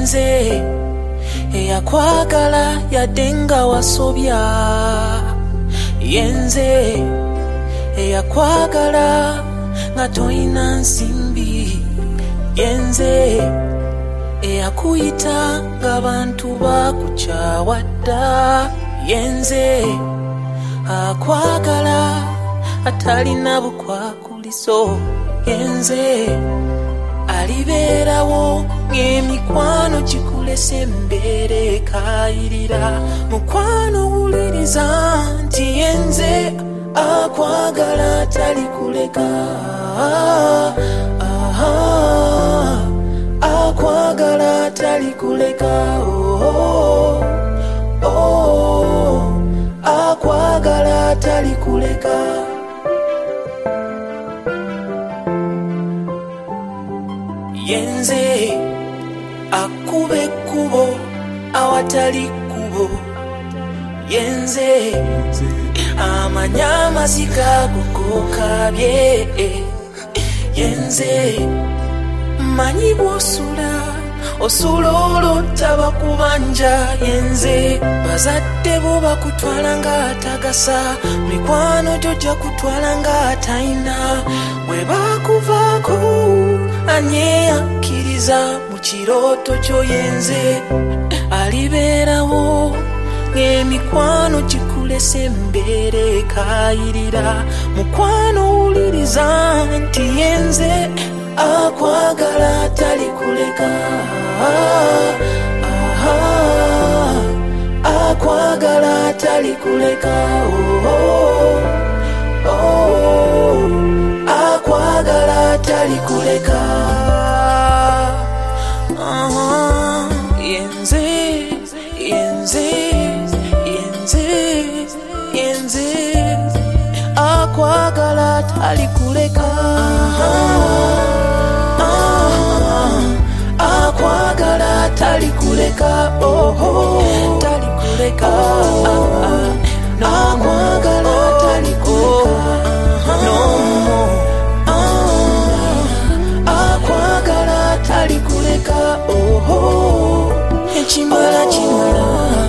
yenze eyakwagala yadde nga wasobya, yenze eyakwagala nga toyina nsimbi, yenze eyakuyita nga bantu bakukyawa dda, yenze akwagala atalina bukwakuliso, yenze alibeerawo ng'emikwano gikulese embeera ekayirira. Mukwano wuliriza nti yenze akwagala talikuleka, akwagala talikuleka, akwagala talikuleka. Yenze akuba ekkubo awatali kkubo, yenze amanya amaziga gokokabye, yenze manyi bw'osula osula olw'otaba kubanja, yenze bazadde bo bakutwala ng'atagasa, mikwano tojja kutwala ng'atayina, bwe bakuvaako anyeyakkiriza mu kirooto kyo, yenze alibeerawo ng'emikwano gikulese embeera ekayirira. Mukwano wuliriza nti yenze akwagala talikuleka, akwagala talikuleka, akwagala talikuleka. Yenze, yenze, yenze, yenze akwagala talikuleka, akwagala talikuleka, talikuleka, akwagala talikuleka, akwagala talikuleka, ekimala kimala.